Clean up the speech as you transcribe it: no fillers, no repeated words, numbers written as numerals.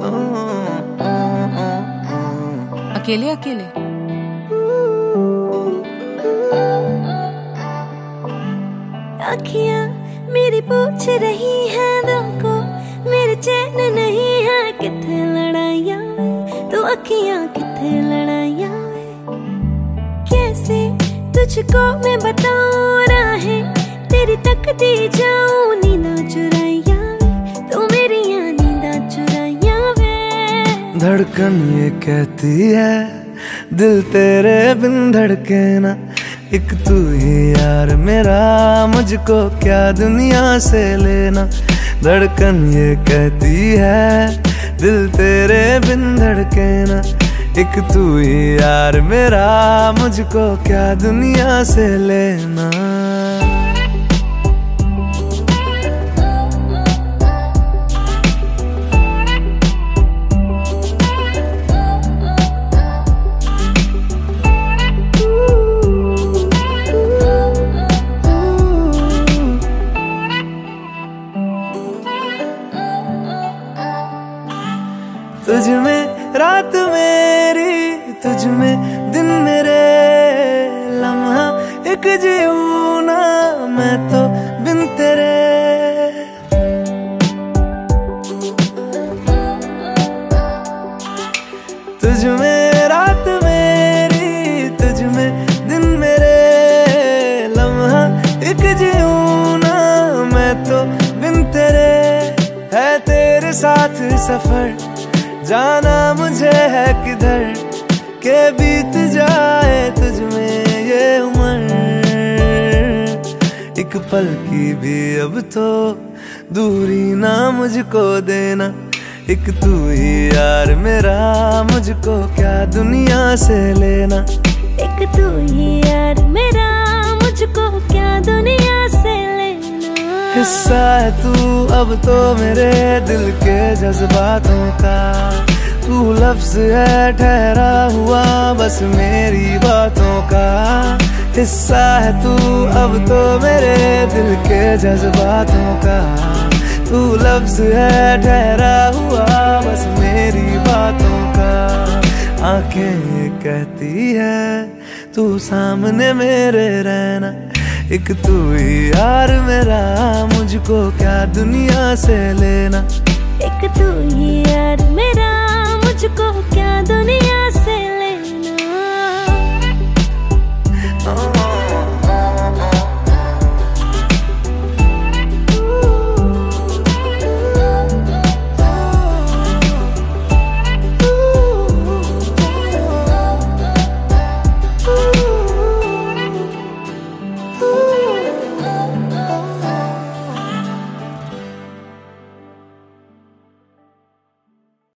अकेले अकेले अखियां मेरी पूछ रही हैं दिल को, मेरे चैन नहीं है किथे लड़ाइयां वे, तो अखियां किथे लड़ाइयां वे। कैसे तुझको मैं बताऊं राहें तेरी तकती जाऊं, नींदा चुराइयां वे, तो मेरी नींदा चुराइयां वे। धड़कन ये कहती है दिल तेरे बिन धड़के ना, एक तू ही यार मेरा, मुझको क्या दुनिया से लेना। धड़कन ये कहती है दिल तेरे बिन धड़के ना, एक तू ही यार मेरा, मुझको क्या दुनिया से लेना। तुझ में रात मेरी, तुझ में दिन मेरे, लम्हा एक जीऊं ना मैं तो बिन तेरे। तुझ में रात मेरी, तुझ में दिन मेरे, लम्हा एक जीऊं ना मैं तो बिन तेरे। है तेरे साथ सफर, जाना मुझे है किधर, के बीत जाए तुझ में ये उम्र। एक पल की भी अब तो दूरी ना मुझको देना, एक तू ही यार मेरा, मुझको क्या दुनिया से लेना। एक तू ही यार मेरा, मुझको क्या दुनिया से लेना। हिस्सा है तू अब तो मेरे दिल के जज्बातों का, तू लफ्ज है ठहरा हुआ बस मेरी बातों का। हिस्सा है तू अब तो मेरे दिल के जज्बातों का, तू लफ्ज है ठहरा हुआ बस मेरी बातों का। आंखें कहती है तू सामने मेरे रहना, एक तू ही यार मेरा, मुझको क्या दुनिया से लेना। एक तू ही यार मेरा।